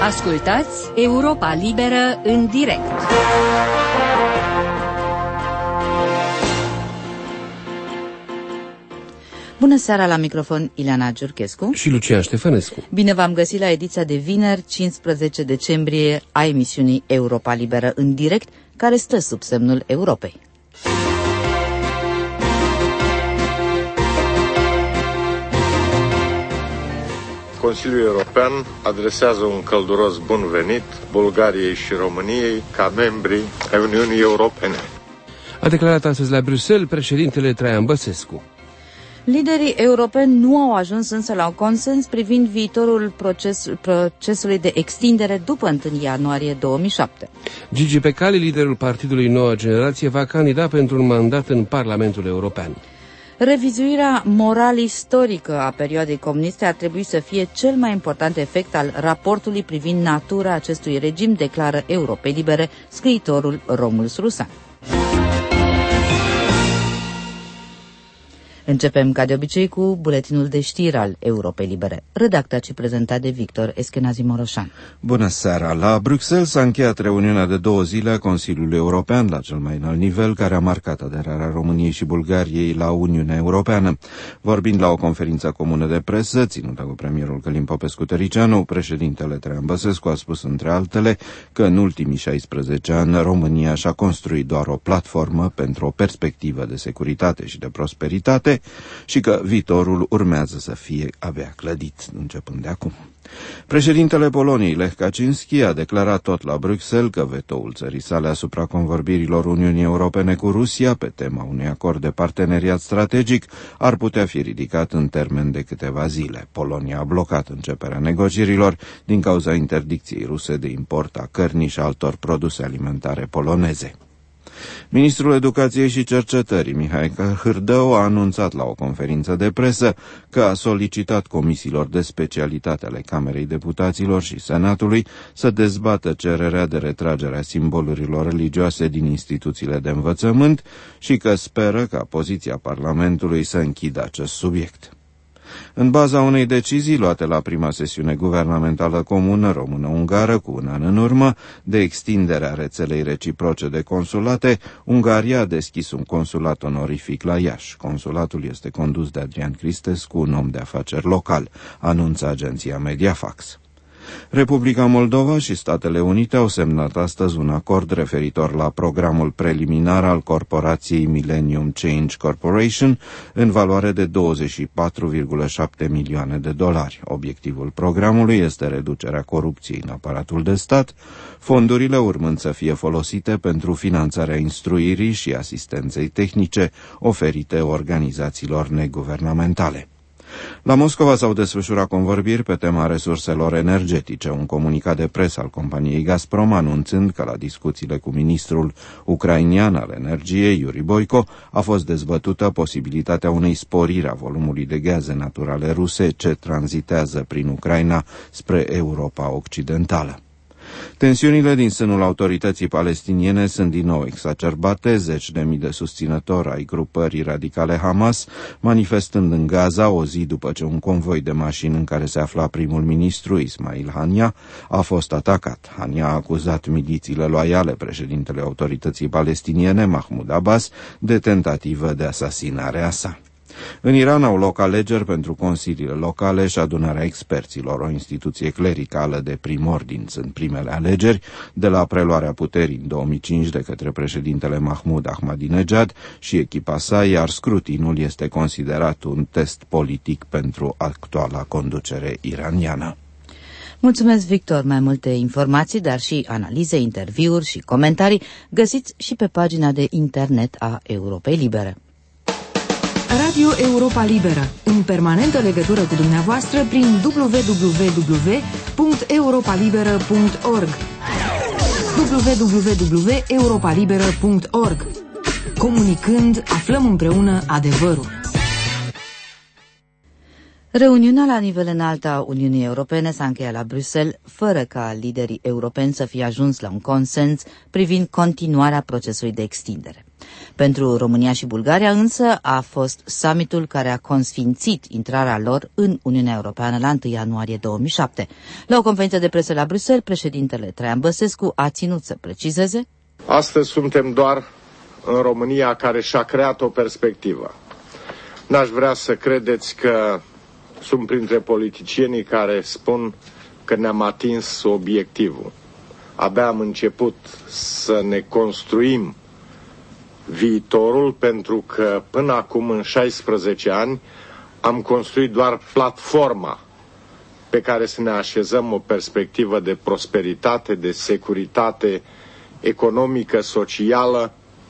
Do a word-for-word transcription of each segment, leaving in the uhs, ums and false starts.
Ascultați Europa Liberă în direct. Bună seara, la microfon Ileana Giurchescu și Lucian Ștefănescu. Bine v-am găsit la ediția de vineri, cincisprezece decembrie, a emisiunii Europa Liberă în direct, care stă sub semnul Europei. Consiliul European adresează un călduros bun venit Bulgariei și României ca membri ai Uniunii Europene. A declarat astăzi la Bruxelles președintele Traian Băsescu. Liderii europeni nu au ajuns însă la un consens privind viitorul proces, procesului de extindere după întâi ianuarie două mii șapte. Gigi Becali, liderul partidului Noua Generație, va candida pentru un mandat în Parlamentul European. Revizuirea moral istorică a perioadei comuniste ar trebui să fie cel mai important efect al raportului privind natura acestui regim, declară Europei Libere scriitorul Romulus Rusan. Începem, ca de obicei, cu buletinul de știri al Europei Libere, redactat și prezentat de Victor Eschenazi Moroșan. Bună seara! La Bruxelles s-a încheiat reuniunea de două zile a Consiliului European la cel mai înalt nivel, care a marcat aderarea României și Bulgariei la Uniunea Europeană. Vorbind la o conferință comună de presă, ținută cu premierul Călin Popescu-Tăricianu, președintele Traian Băsescu a spus, între altele, că în ultimii șaisprezece ani România și-a construit doar o platformă pentru o perspectivă de securitate și de prosperitate, și că viitorul urmează să fie abia clădit, începând de acum. Președintele Poloniei, Lech Kaczynski, a declarat tot la Bruxelles că vetoul țării sale asupra convorbirilor Uniunii Europene cu Rusia pe tema unui acord de parteneriat strategic ar putea fi ridicat în termen de câteva zile. Polonia a blocat începerea negocierilor din cauza interdicției ruse de import a cărnii și altor produse alimentare poloneze. Ministrul Educației și Cercetării, Mihai Hârdău, a anunțat la o conferință de presă că a solicitat comisiilor de specialitate ale Camerei Deputaților și Senatului să dezbată cererea de retragere a simbolurilor religioase din instituțiile de învățământ și că speră ca poziția Parlamentului să închidă acest subiect. În baza unei decizii luate la prima sesiune guvernamentală comună română-ungară cu un an în urmă de extinderea rețelei reciproce de consulate, Ungaria a deschis un consulat onorific la Iași. Consulatul este condus de Adrian Cristescu, un om de afaceri local, anunță agenția Mediafax. Republica Moldova și Statele Unite au semnat astăzi un acord referitor la programul preliminar al corporației Millennium Change Corporation în valoare de douăzeci și patru virgulă șapte milioane de dolari. Obiectivul programului este reducerea corupției în aparatul de stat, fondurile urmând să fie folosite pentru finanțarea instruirii și asistenței tehnice oferite organizațiilor neguvernamentale. La Moscova s-au desfășurat convorbiri pe tema resurselor energetice, un comunicat de presă al companiei Gazprom anunțând că la discuțiile cu ministrul ucrainian al energiei, Iuri Boico, a fost dezbătută posibilitatea unei sporiri a volumului de gaze naturale ruse ce tranzitează prin Ucraina spre Europa Occidentală. Tensiunile din sânul autorității palestiniene sunt din nou exacerbate, zeci de mii de susținători ai grupării radicale Hamas, manifestând în Gaza o zi după ce un convoi de mașini în care se afla primul ministru Ismail Hania a fost atacat. Hania a acuzat milițiile loiale președintele autorității palestiniene, Mahmoud Abbas, de tentativă de asasinare a sa. În Iran au loc alegeri pentru consiliile locale și adunarea experților, o instituție clericală de prim ordin. Sunt primele alegeri de la preluarea puterii în două mii cinci de către președintele Mahmoud Ahmadinejad și echipa sa, iar scrutinul este considerat un test politic pentru actuala conducere iraniană. Mulțumesc, Victor. Mai multe informații, dar și analize, interviuri și comentarii găsiți și pe pagina de internet a Europei Libere. Radio Europa Liberă, în permanentă legătură cu dumneavoastră prin w w w punct europa liberă punct org w w w punct europa liberă punct org. Comunicând, aflăm împreună adevărul. Reuniunea la nivel înalt a Uniunii Europene s-a încheiat la Bruxelles, fără ca liderii europeni să fie ajuns la un consens privind continuarea procesului de extindere. Pentru România și Bulgaria însă a fost summitul care a consfințit intrarea lor în Uniunea Europeană la întâi ianuarie două mii șapte. La o conferință de presă la Bruxelles, președintele Traian Băsescu a ținut să precizeze: astăzi suntem doar în România care și-a creat o perspectivă. N-aș vrea să credeți că sunt printre politicienii care spun că ne-am atins obiectivul. Abia am început să ne construim viitorul, pentru că până acum, în șaisprezece ani, am construit doar platforma pe care să ne așezăm o perspectivă de prosperitate, de securitate economică, socială,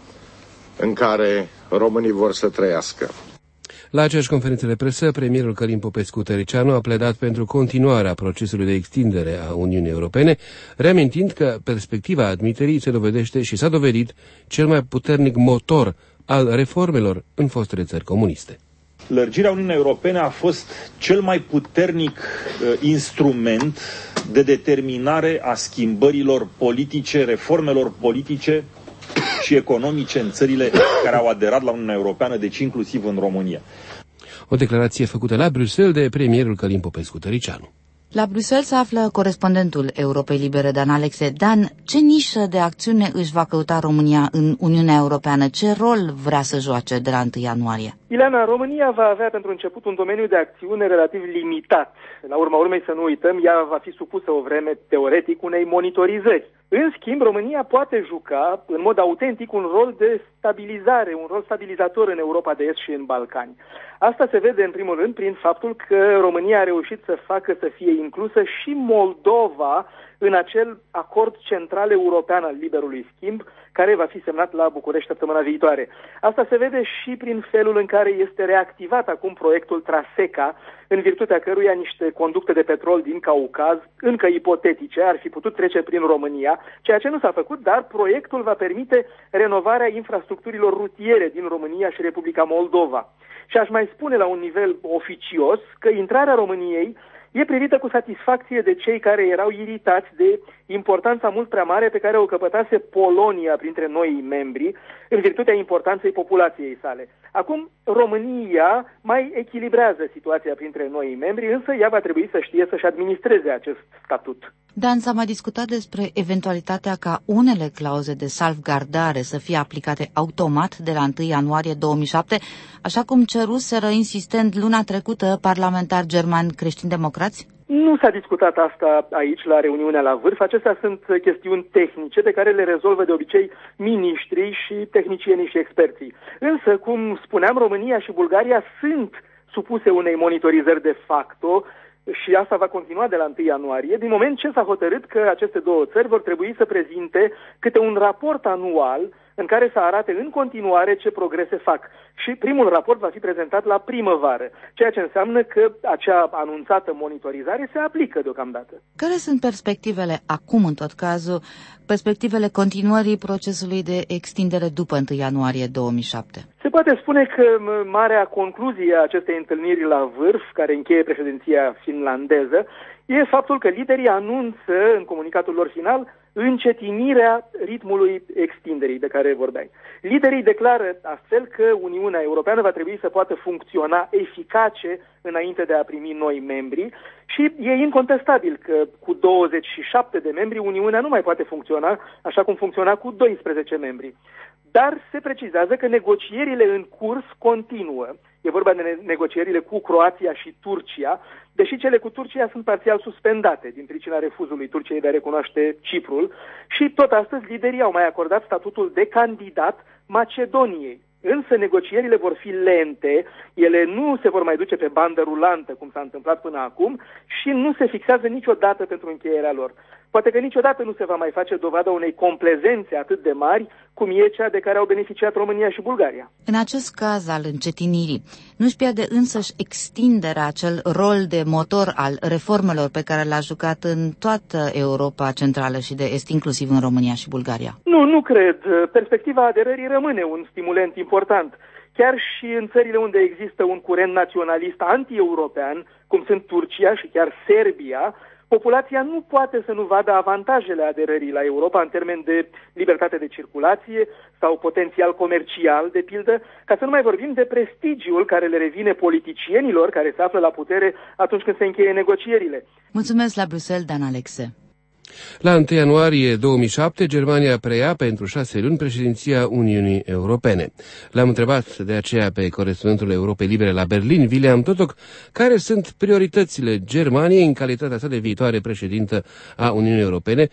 în care românii vor să trăiască. La aceeași conferință de presă, premierul Călin Popescu-Tăriceanu a pledat pentru continuarea procesului de extindere a Uniunii Europene, reamintind că perspectiva admiterii se dovedește și s-a dovedit cel mai puternic motor al reformelor în fostele țări comuniste. Lărgirea Uniunii Europene a fost cel mai puternic uh, instrument de determinare a schimbărilor politice, reformelor politice și economice în țările care au aderat la Uniunea Europeană, deci inclusiv în România. O declarație făcută la Bruxelles de premierul Călin Popescu-Tăriceanu. La Bruxelles se află corespondentul Europei Libere, Dan Alexe. Dan, ce nișă de acțiune își va căuta România în Uniunea Europeană? Ce rol vrea să joace de la întâi ianuarie? Ileana, România va avea pentru început un domeniu de acțiune relativ limitat. La urma urmei, să nu uităm, ea va fi supusă o vreme, teoretic, unei monitorizări. În schimb, România poate juca în mod autentic un rol de stabilizare, un rol stabilizator în Europa de Est și în Balcani. Asta se vede, în primul rând, prin faptul că România a reușit să facă să fie inclusă și Moldova în acel acord central european al liberului schimb, care va fi semnat la București săptămâna viitoare. Asta se vede și prin felul în care este reactivat acum proiectul Traseca, în virtutea căruia niște conducte de petrol din Caucaz, încă ipotetice, ar fi putut trece prin România, ceea ce nu s-a făcut, dar proiectul va permite renovarea infrastructurilor rutiere din România și Republica Moldova. Și aș mai spune la un nivel oficios că intrarea României e privită cu satisfacție de cei care erau iritați de importanța mult prea mare pe care o căpătase Polonia printre noii membri, în virtutea importanței populației sale. Acum, România mai echilibrează situația printre noii membri, însă ea va trebui să știe să-și administreze acest statut. Dan, s-a mai discutat despre eventualitatea ca unele clauze de salvgardare să fie aplicate automat de la întâi ianuarie două mii șapte, așa cum ceruseră insistent luna trecută parlamentari germani creștini-democrați? Nu s-a discutat asta aici, la reuniunea la vârf. Acestea sunt chestiuni tehnice pe care le rezolvă de obicei miniștrii și tehnicienii și experții. Însă, cum spuneam, România și Bulgaria sunt supuse unei monitorizări de facto și asta va continua de la întâi ianuarie, din moment ce s-a hotărât că aceste două țări vor trebui să prezinte câte un raport anual în care să arate în continuare ce progrese fac. Și primul raport va fi prezentat la primăvară, ceea ce înseamnă că acea anunțată monitorizare se aplică deocamdată. Care sunt perspectivele acum, în tot cazul, perspectivele continuării procesului de extindere după întâi ianuarie două mii șapte? Se poate spune că marea concluzie a acestei întâlniri la vârf, care încheie președinția finlandeză, e faptul că liderii anunță în comunicatul lor final încetinirea ritmului extinderii de care vorbeai. Liderii declară astfel că Uniunea Europeană va trebui să poată funcționa eficace înainte de a primi noi membri și e incontestabil că cu douăzeci și șapte de membri Uniunea nu mai poate funcționa așa cum funcționa cu doisprezece membri. Dar se precizează că negocierile în curs continuă. E vorba de negocierile cu Croația și Turcia, deși cele cu Turcia sunt parțial suspendate din pricina refuzului Turciei de a recunoaște Ciprul și tot astăzi liderii au mai acordat statutul de candidat Macedoniei. Însă negocierile vor fi lente, ele nu se vor mai duce pe bandă rulantă, cum s-a întâmplat până acum, și nu se fixează niciodată pentru încheierea lor. Poate că niciodată nu se va mai face dovada unei complezențe atât de mari, cum e cea de care au beneficiat România și Bulgaria. În acest caz al încetinirii, nu-și pierde însăși extinderea acel rol de motor al reformelor pe care l-a jucat în toată Europa Centrală și de Est, inclusiv în România și Bulgaria? Nu, nu cred. Perspectiva aderării rămâne un stimulent important. Chiar și în țările unde există un curent naționalist anti-european, cum sunt Turcia și chiar Serbia, populația nu poate să nu vadă avantajele aderării la Europa în termen de libertate de circulație sau potențial comercial, de pildă, ca să nu mai vorbim de prestigiul care le revine politicienilor care se află la putere atunci când se încheie negocierile. Mulțumesc la Bruxelles, Dan Alexe. La întâi ianuarie două mii șapte, Germania preia pentru șase luni președinția Uniunii Europene. L-am întrebat de aceea pe corespondentul Europei Libere la Berlin, William Totok, care sunt prioritățile Germaniei în calitatea sa de viitoare președintă a Uniunii Europene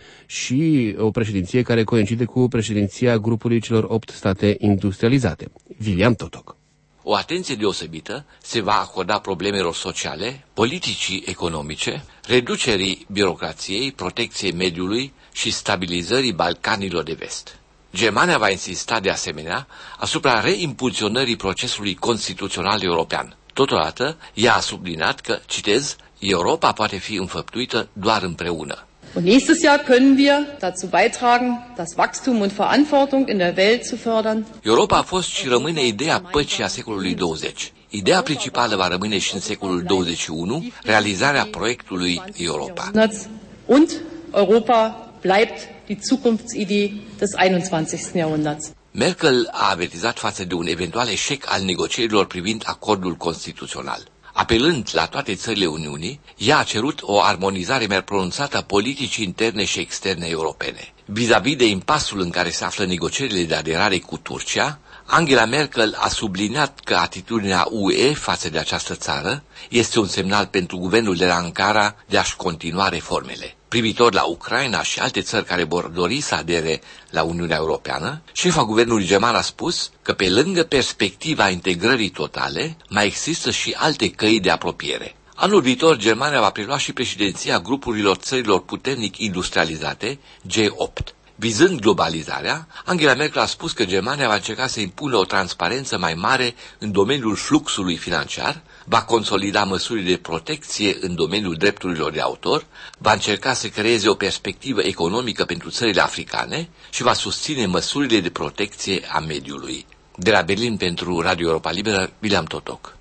și o președinție care coincide cu președinția grupului celor opt state industrializate. William Totok. O atenție deosebită se va acorda problemelor sociale, politicii economice, reducerii birocrației, protecției mediului și stabilizării Balcanilor de Vest. Germania va insista de asemenea asupra reimpulsionării procesului constituțional european. Totodată, ea a subliniat că, citez, Europa poate fi înfăptuită doar împreună. Und nächstes Jahr können wir dazu beitragen, das Wachstum und Verantwortung in der Welt zu fördern. Europa a fost și rămâne ideea păcii a secolului douăzeci. Ideea principală va rămâne și în secolul douăzeci și unu, realizarea proiectului Europa. Und Europa bleibt die Zukunftsidee des einundzwanzigsten Jahrhunderts. Merkel a avertizat față de un eventual eșec al negocierilor privind acordul constituțional. Apelând la toate țările Uniunii, ea a cerut o armonizare mai pronunțată a politicii interne și externe europene. Vis-a-vis de impasul în care se află negocierile de aderare cu Turcia, Angela Merkel a subliniat că atitudinea U E față de această țară este un semnal pentru guvernul de la Ankara de a-și continua reformele. Privitor la Ucraina și alte țări care vor dori să adere la Uniunea Europeană, șefa guvernului german a spus că pe lângă perspectiva integrării totale, mai există și alte căi de apropiere. Anul viitor, Germania va prelua și președinția grupurilor țărilor puternic industrializate, G opt. Vizând globalizarea, Angela Merkel a spus că Germania va încerca să impună o transparență mai mare în domeniul fluxului financiar, va consolida măsurile de protecție în domeniul drepturilor de autor, va încerca să creeze o perspectivă economică pentru țările africane și va susține măsurile de protecție a mediului. De la Berlin pentru Radio Europa Liberă, William Totok.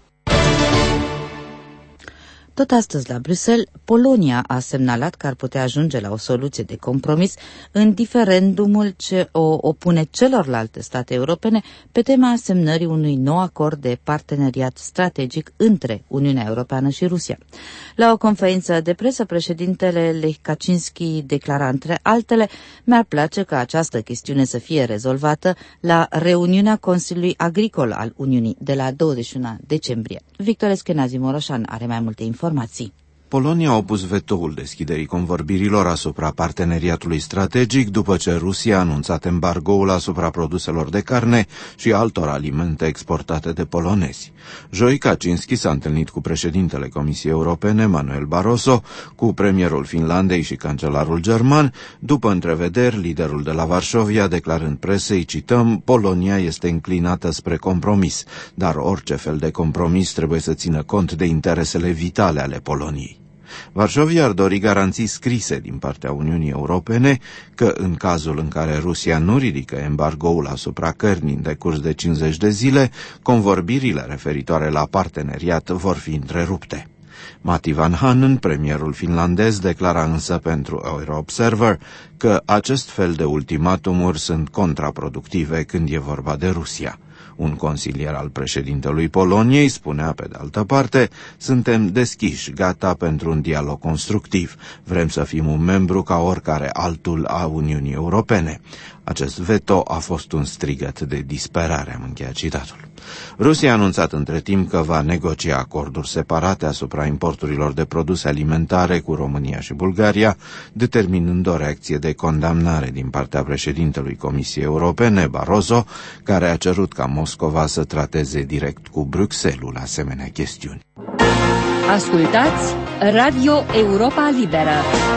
Tot astăzi la Bruxelles, Polonia a semnalat că ar putea ajunge la o soluție de compromis în diferendumul ce o opune celorlalte state europene pe tema semnării unui nou acord de parteneriat strategic între Uniunea Europeană și Rusia. La o conferință de presă, președintele Lech Kaczynski declara între altele: mi-ar place ca această chestiune să fie rezolvată la reuniunea Consiliului Agricol al Uniunii de la douăzeci și unu decembrie. Victor Eschenazi Moroșan are mai multe informații. Polonia a opus vetoul deschiderii convorbirilor asupra parteneriatului strategic după ce Rusia a anunțat embargoul asupra produselor de carne și altor alimente exportate de polonezi. Joi, Kaczynski s-a întâlnit cu președintele Comisiei Europene, Manuel Barroso, cu premierul Finlandei și cancelarul german. După întrevederi, liderul de la Varșovia, declarând presei, cităm, Polonia este înclinată spre compromis, dar orice fel de compromis trebuie să țină cont de interesele vitale ale Poloniei. Varșovia ar dori garanții scrise din partea Uniunii Europene că, în cazul în care Rusia nu ridică embargoul asupra cărnii în decurs de cincizeci de zile, convorbirile referitoare la parteneriat vor fi întrerupte. Matti Vanhanen, premierul finlandez, declara însă pentru Euroobserver că acest fel de ultimatumuri sunt contraproductive când e vorba de Rusia. Un consilier al președintelui Poloniei spunea, pe de altă parte, suntem deschiși, gata pentru un dialog constructiv. Vrem să fim un membru ca oricare altul a Uniunii Europene. Acest veto a fost un strigăt de disperare, am încheiat citatul. Rusia a anunțat între timp că va negocia acorduri separate asupra importurilor de produse alimentare cu România și Bulgaria, determinând o reacție de condamnare din partea președintelui Comisiei Europene, Barroso, care a cerut ca Moscova să trateze direct cu Bruxelles asemenea chestiuni. Ascultați Radio Europa Liberă.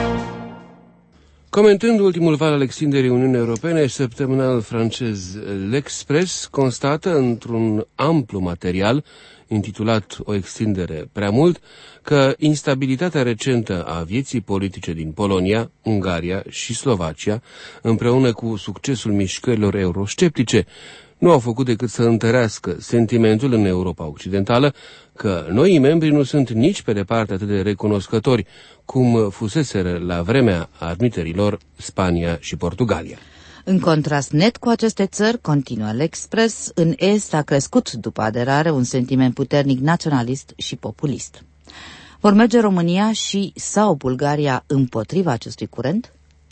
Comentând ultimul val al extinderii Uniunii Europene, săptămânal francez L'Express constată într-un amplu material intitulat O extindere prea mult, că instabilitatea recentă a vieții politice din Polonia, Ungaria și Slovacia, împreună cu succesul mișcărilor eurosceptice, nu au făcut decât să întărească sentimentul în Europa Occidentală că noii membri nu sunt nici pe departe atât de recunoscători cum fuseseră la vremea admiterilor Spania și Portugalia. În contrast net cu aceste țări, continuă l'Express, în Est a crescut după aderare un sentiment puternic naționalist și populist. Vor merge România și sau Bulgaria împotriva acestui curent?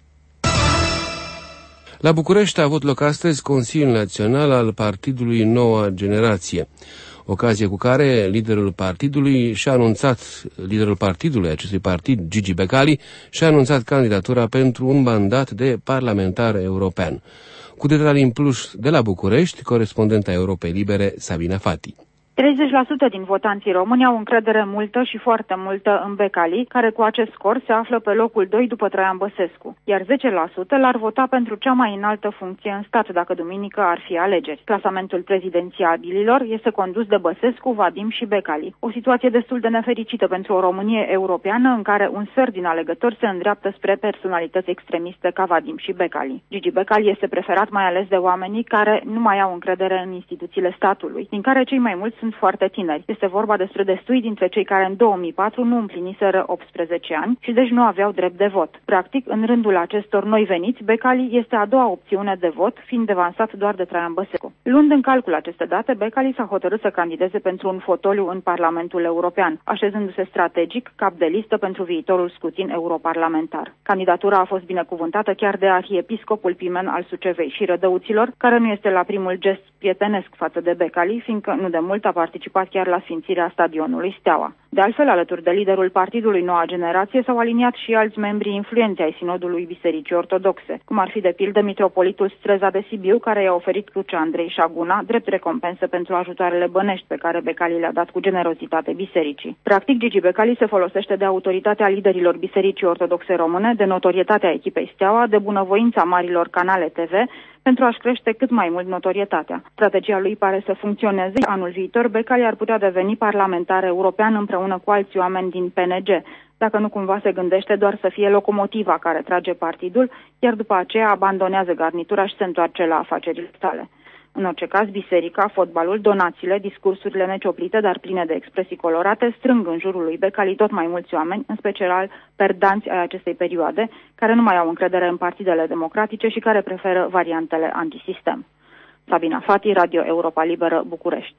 La București a avut loc astăzi Consiliul Național al Partidului Noua Generație, ocazie cu care liderul partidului și-a anunțat, liderul partidului acestui partid, Gigi Becali, și-a anunțat candidatura pentru un mandat de parlamentar european. Cu detalii în plus de la București, corespondenta Europei Libere, Sabina Fati. treizeci la sută din votanții români au încredere multă și foarte multă în Becali, care cu acest scor se află pe locul doi după Traian Băsescu, iar zece la sută l-ar vota pentru cea mai înaltă funcție în stat dacă duminică ar fi alegeri. Clasamentul prezidențiabililor este condus de Băsescu, Vadim și Becali. O situație destul de nefericită pentru o Românie europeană în care un sfert din alegători se îndreaptă spre personalități extremiste ca Vadim și Becali. Gigi Becali este preferat mai ales de oamenii care nu mai au încredere în instituțiile statului, din care cei mai mulți sunt foarte tineri. Este vorba despre destui dintre cei care în două mii patru nu împliniseră optsprezece ani și deci nu aveau drept de vot. Practic, în rândul acestor noi veniți, Becali este a doua opțiune de vot, fiind devansat doar de Traian Băsescu. Luând în calcul aceste date, Becali s-a hotărât să candideze pentru un fotoliu în Parlamentul European, așezându-se strategic cap de listă pentru viitorul scutin europarlamentar. Candidatura a fost binecuvântată chiar de arhiepiscopul Pimen al Sucevei și Rădăuților, care nu este la primul gest prietenesc față de Becali, fiindcă nu de mult a participat chiar la sfințirea stadionului Steaua. De altfel, alături de liderul partidului Noua Generație s-au aliniat și alți membri influenți ai Sinodului Bisericii Ortodoxe, cum ar fi de pildă mitropolitul Streza de Sibiu, care i-a oferit crucea Andrei Șaguna, drept recompensă pentru ajutoarele bănești pe care Becali le-a dat cu generozitate bisericii. Practic, Gigi Becali se folosește de autoritatea liderilor Bisericii Ortodoxe Române, de notorietatea echipei Steaua, de bunăvoința marilor canale T V, pentru a-și crește cât mai mult notorietatea. Strategia lui pare să funcționeze. Anul viitor, Becali ar putea deveni parlamentar european împreună cu alți oameni din P N G, dacă nu cumva se gândește doar să fie locomotiva care trage partidul, iar după aceea abandonează garnitura și se întoarce la afacerile sale. În orice caz, biserica, fotbalul, donațiile, discursurile necioplite, dar pline de expresii colorate, strâng în jurul lui Becali tot mai mulți oameni, în special perdanți ai acestei perioade, care nu mai au încredere în partidele democratice și care preferă variantele antisistem. Sabina Fati, Radio Europa Liberă, București.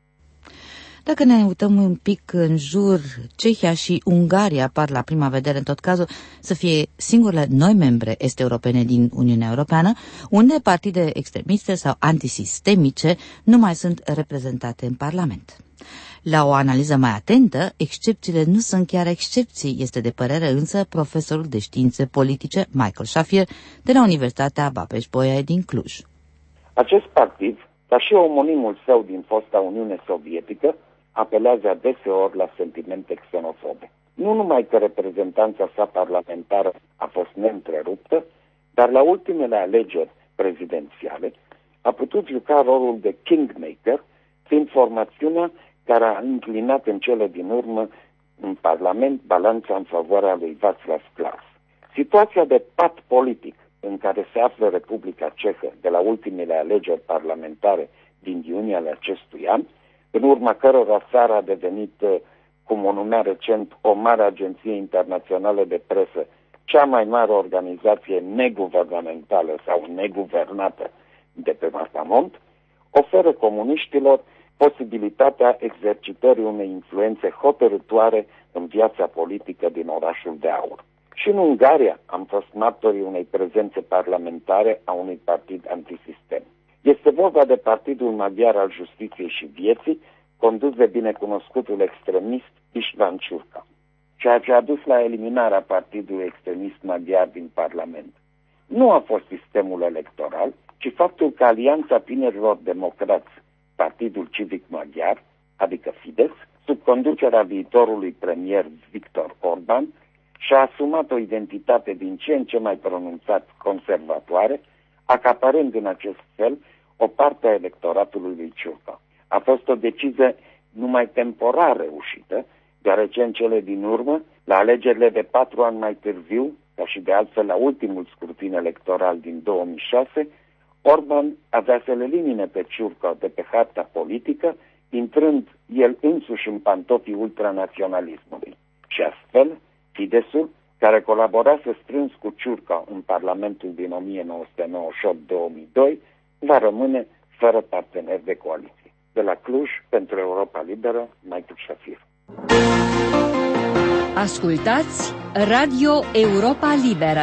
Dacă ne uităm un pic în jur, Cehia și Ungaria par la prima vedere, în tot cazul, să fie singurele noi membre est-europene din Uniunea Europeană, unde partide extremiste sau antisistemice nu mai sunt reprezentate în Parlament. La o analiză mai atentă, excepțiile nu sunt chiar excepții, este de părere însă profesorul de științe politice Michael Shafir de la Universitatea Babeș-Bolyai din Cluj. Acest partid, ca și omonimul său din fosta Uniune Sovietică, apelează adeseori la sentimente xenofobe. Nu numai că reprezentanța sa parlamentară a fost neîntreruptă, dar la ultimele alegeri prezidențiale a putut juca rolul de kingmaker, fiind formațiunea care a înclinat în cele din urmă în Parlament balanța în favoarea lui Václav Klaus. Situația de pat politic în care se află Republica Cehă de la ultimele alegeri parlamentare din iunie ale acestui an, în urma cărora țara a devenit, cum o numea recent, o mare agenție internațională de presă, cea mai mare organizație neguvernamentală sau neguvernată de pe mapamont, oferă comuniștilor posibilitatea exercitării unei influențe hotărâtoare în viața politică din orașul de aur. Și în Ungaria am fost martorii unei prezențe parlamentare a unui partid antisistem. Este vorba de Partidul Maghiar al Justiției și Vieții, condus de binecunoscutul extremist István Ciurka, ceea ce a dus la eliminarea partidului extremist maghiar din Parlament. Nu a fost sistemul electoral, ci faptul că Alianța Tinerilor Democrați, Partidul Civic Maghiar, adică Fidesz, sub conducerea viitorului premier Viktor Orban, și-a asumat o identitate din ce în ce mai pronunțat conservatoare, acaparând în acest fel o parte a electoratului lui Ciurka. A fost o decizie numai temporar reușită, deoarece în cele din urmă, la alegerile de patru ani mai târziu, ca și de altfel la ultimul scrutin electoral din două mii șase, Orban avea să le elimine pe Ciurcă de pe harta politică, intrând el însuși în pantofii ultranaționalismului. Și astfel, Fidesul, care colaborase strâns cu Ciurcă în Parlamentul din o mie nouă sute nouăzeci și opt - două mii doi, va rămâne fără parteneri de coaliție. De la Cluj, pentru Europa Liberă, Michael Shafir. Ascultați Radio Europa Liberă.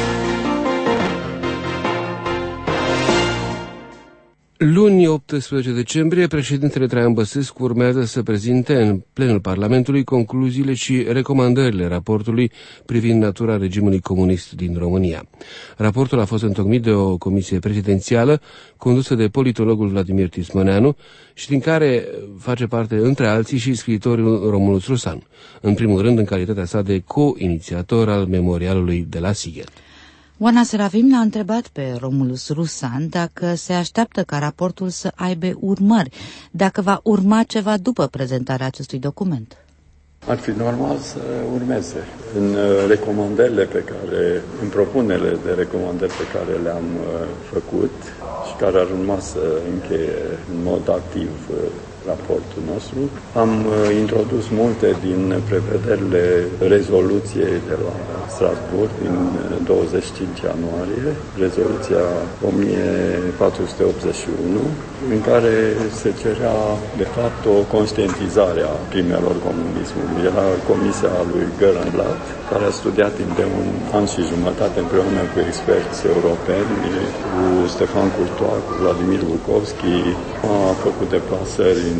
Luni, optsprezece decembrie, președintele Traian Băsescu urmează să prezinte în plenul Parlamentului concluziile și recomandările raportului privind natura regimului comunist din România. Raportul a fost întocmit de o comisie prezidențială condusă de politologul Vladimir Tismăneanu și din care face parte, între alții, și scriitorul Romulus Rusan, în primul rând în calitatea sa de co-inițiator al memorialului de la Sighet. Oana Serafim l-a întrebat pe Romulus Rusan dacă se așteaptă ca raportul să aibă urmări, dacă va urma ceva după prezentarea acestui document. Ar fi normal să urmeze. În recomandările pe care, în propunerile de recomandări pe care le-am făcut și care ar urma să încheie în mod activ raportul nostru, am introdus multe din prevederile rezoluției de la Strasbourg din douăzeci și cinci ianuarie, rezoluția o mie patru sute optzeci și unu, în care se cerea, de fapt, o conștientizare a crimelor comunismului. Era comisia lui Görenblatt, care a studiat timp de un an și jumătate împreună cu experți europeni, cu Stefan Courtois, cu Vladimir Bukovski, a făcut deplasări în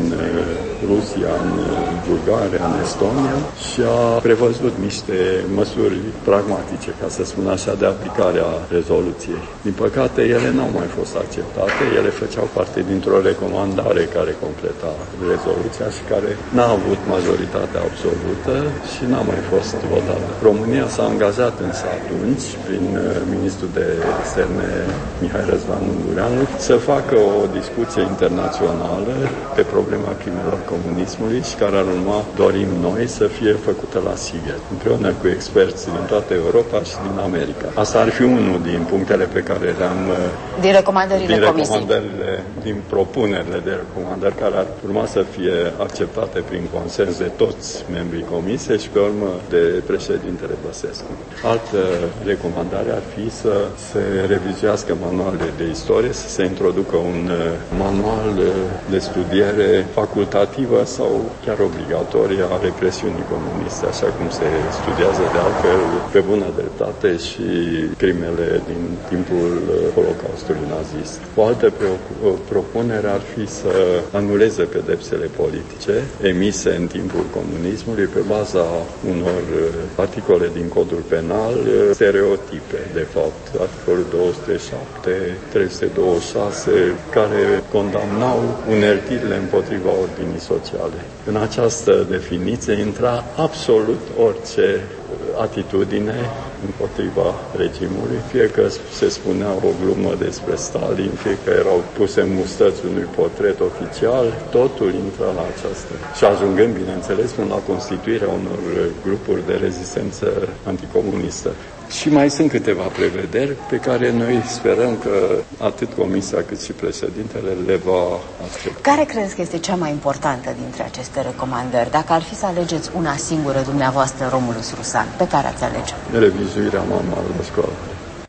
Rusia, în Bulgaria, în Estonia și a prevăzut niște măsuri pragmatice, ca să spun așa, de aplicare a rezoluției. Din păcate, ele n-au mai fost acceptate, ele făceau parte dintr-o recomandare care completa rezoluția și care n-a avut majoritatea absolută și n-a mai fost votată. România s-a angajat însă atunci, prin ministrul de externe Mihai Răzvan Ungureanu, să facă o discuție internațională pe problema crimelor comunismului și care ar urma, dorim noi, să fie făcută la Sighet, împreună cu experți din toată Europa și din America. Asta ar fi unul din punctele pe care le-am... Din recomandările din recomandările, din propunerile de recomandări care ar urma să fie acceptate prin consens de toți membrii comisiei și pe urmă de președintele Băsescu. Altă recomandare ar fi să se revizuiască manualele de istorie, să se introducă un manual de studiere facultativă sau chiar obligatorie a represiunii comuniste, așa cum se studiază de altfel pe bună dreptate și crimele din timpul Holocaustului nazist. O altă propunere ar fi să anuleze pedepsele politice emise în timpul comunismului pe baza unor articole din Codul Penal, stereotipe, de fapt, articolul două sute șapte, trei sute douăzeci și șase, care condamnau unertirile împotriva ordinii sociale. În această definiție intra absolut orice atitudine împotriva regimului, fie că se spunea o glumă despre Stalin, fie că erau puse mustăți unui portret oficial, totul intra la aceasta. Și ajungând, bineînțeles, până la constituirea unor grupuri de rezistență anticomunistă. Și mai sunt câteva prevederi pe care noi sperăm că atât Comisia cât și președintele le va accepta. Care crezi că este cea mai importantă dintre aceste recomandări? Dacă ar fi să alegeți una singură dumneavoastră, Romulus Rusan, pe care ați alege? Revizuirea manualului școlară.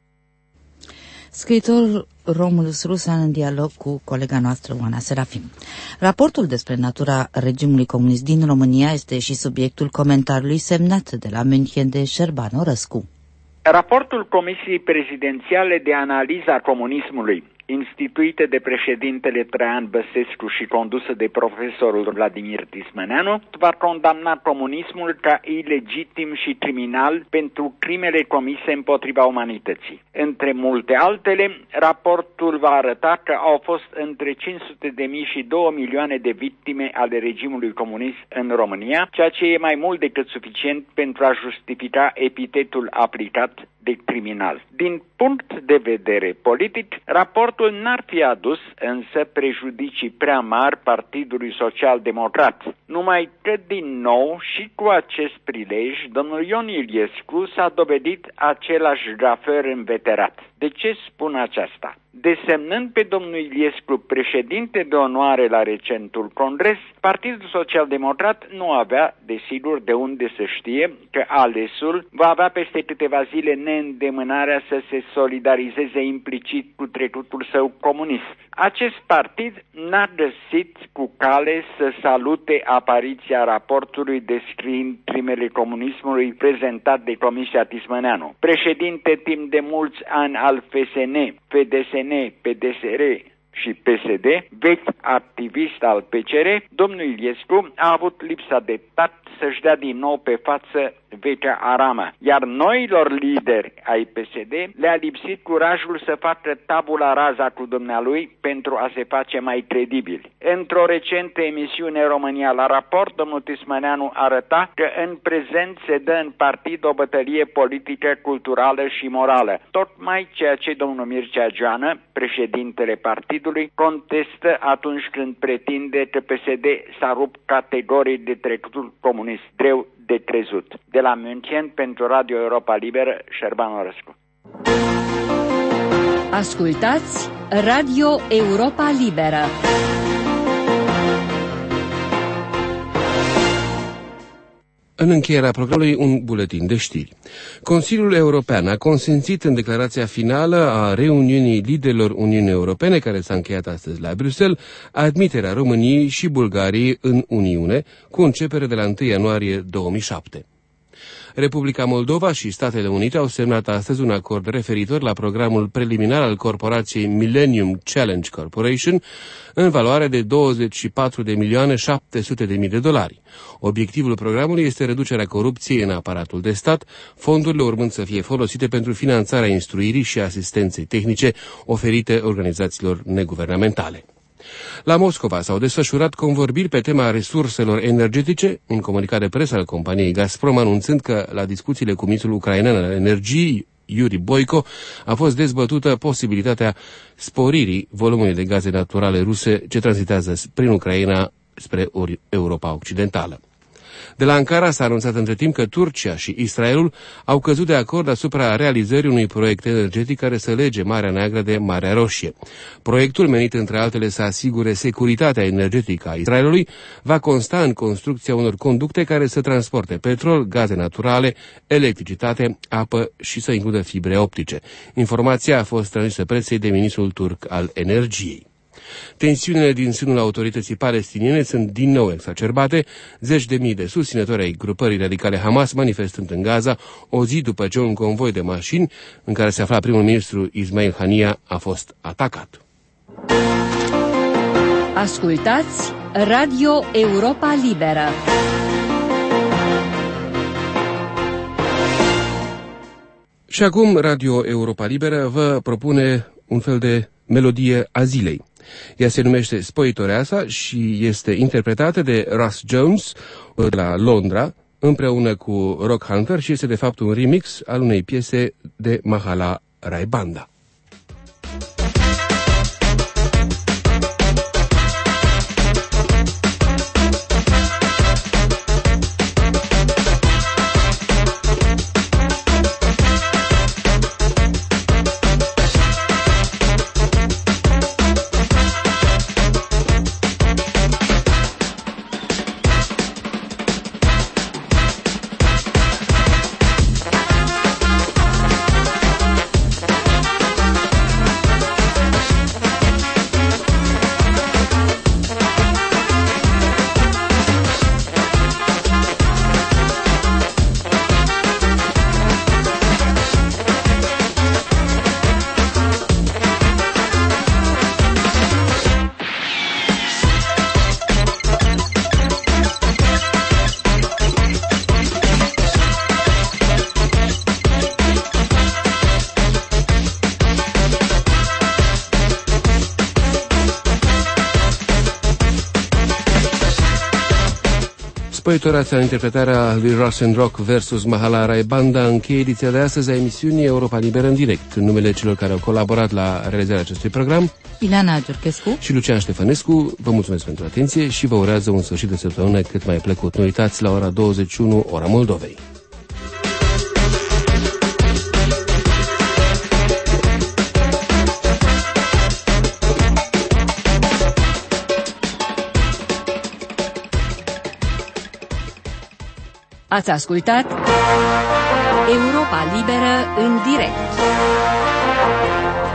Scriitorul Romulus Rusan în dialog cu colega noastră Oana Serafim. Raportul despre natura regimului comunist din România este și subiectul comentariului semnat de la München de Șerban Orăscu. Raportul Comisiei Prezidențiale de Analiză a Comunismului, instituită de președintele Traian Băsescu și condusă de profesorul Vladimir Tismăneanu, va condamna comunismul ca ilegitim și criminal pentru crimele comise împotriva umanității. Între multe altele, raportul va arăta că au fost între cinci sute de mii și două milioane de victime ale regimului comunist în România, ceea ce e mai mult decât suficient pentru a justifica epitetul aplicat de criminal. Din punct de vedere politic, raportul n-ar fi adus însă prejudicii prea mari Partidului Social-Democrat. Numai că din nou și cu acest prilej, domnul Ion Iliescu s-a dovedit același gafer înveterat. De ce spun aceasta? Desemnând pe domnul Iliescu președinte de onoare la recentul congres, Partidul Social-Democrat nu avea, desigur, de unde să știe că alesul va avea peste câteva zile neîndemânarea să se solidarizeze implicit cu trecutul său comunist. Acest partid n-a găsit cu cale să salute apariția raportului descriind crimele comunismului prezentat de Comisia Tismăneanu. Președinte timp de mulți ani al F S N, F D S N, P D S R și P S D, vechi activist al P C R, domnul Iliescu a avut lipsa de tact să-și dea din nou pe față vechea aramă. Iar noilor lideri ai P S D le-a lipsit curajul să facă tabula rasa cu dumnealui pentru a se face mai credibili. Într-o recentă emisiune România la raport, domnul Tismăneanu arăta că în prezent se dă în partid o bătălie politică, culturală și morală. Tocmai ceea ce domnul Mircea Joană, președintele partidului, contestă atunci când pretinde că P S D s-a rupt categoric de trecutul comunist. Greu de crezut. De la München pentru Radio Europa Liberă, Șerban Orăscu. Ascultați Radio Europa Liberă. În încheierea programului, un buletin de știri. Consiliul European a consimțit în declarația finală a reuniunii liderilor Uniunii Europene, care s-a încheiat astăzi la Bruxelles, admiterea României și Bulgariei în Uniune, cu începere de la întâi ianuarie două mii șapte. Republica Moldova și Statele Unite au semnat astăzi un acord referitor la programul preliminar al corporației Millennium Challenge Corporation în valoare de douăzeci și patru de milioane șapte sute de mii de dolari. Obiectivul programului este reducerea corupției în aparatul de stat, fondurile urmând să fie folosite pentru finanțarea instruirii și asistenței tehnice oferite organizațiilor neguvernamentale. La Moscova s-au desfășurat convorbiri pe tema resurselor energetice, un comunicat de presă al companiei Gazprom anunțând că la discuțiile cu ministrul ucrainean al energiei, Yuri Boyko, a fost dezbătută posibilitatea sporirii volumului de gaze naturale ruse ce tranzitează prin Ucraina spre Europa Occidentală. De la Ankara s-a anunțat între timp că Turcia și Israelul au căzut de acord asupra realizării unui proiect energetic care să lege Marea Neagră de Marea Roșie. Proiectul, menit între altele să asigure securitatea energetică a Israelului, va consta în construcția unor conducte care să transporte petrol, gaze naturale, electricitate, apă și să includă fibre optice. Informația a fost transmisă presei de ministrul turc al energiei. Tensiunile din sânul autorității palestiniene sunt din nou exacerbate, zeci de mii de susținători ai grupării radicale Hamas manifestând în Gaza o zi după ce un convoi de mașini în care se afla primul ministru Ismail Hania a fost atacat. Ascultați Radio Europa Liberă. Și acum Radio Europa Liberă vă propune un fel de melodie a zilei. Ea se numește Spoitoreasa și este interpretată de Russ Jones de la Londra împreună cu Rock Hunter și este de fapt un remix al unei piese de Mahala Raibanda. Păitorața, interpretarea lui Ross and Rock versus Mahala Rai Banda încheie ediția de astăzi a emisiunii Europa Liberă în direct. În numele celor care au colaborat la realizarea acestui program, Ileana Giurchescu și Lucian Ștefănescu, vă mulțumesc pentru atenție și vă urează un sfârșit de săptămână cât mai plăcut. Nu uitați, la ora douăzeci și unu, ora Moldovei. Ați ascultat Europa Liberă în direct.